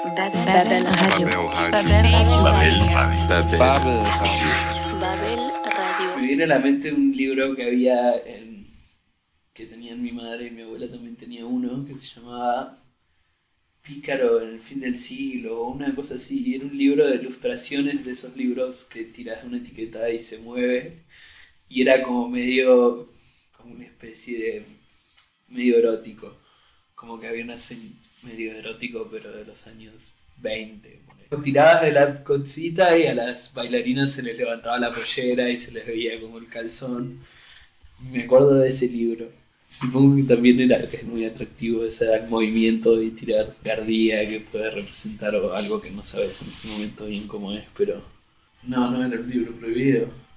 Babel Radio. Babel Me viene a la mente un libro que había que tenían mi madre y mi abuela también tenía uno que se llamaba Pícaro en el fin del siglo o una cosa así. Y era un libro de ilustraciones de esos libros que tiras de una etiqueta y se mueve. Y era como como una especie de medio erótico. Como que había medio erótico, pero de los años 20. Tirabas de la cosita y a las bailarinas se les levantaba la pollera y se les veía como el calzón. Me acuerdo de ese libro. Supongo que también es muy atractivo ese movimiento y tirar gardía que puede representar algo que no sabes en ese momento bien cómo es, pero no era un libro prohibido.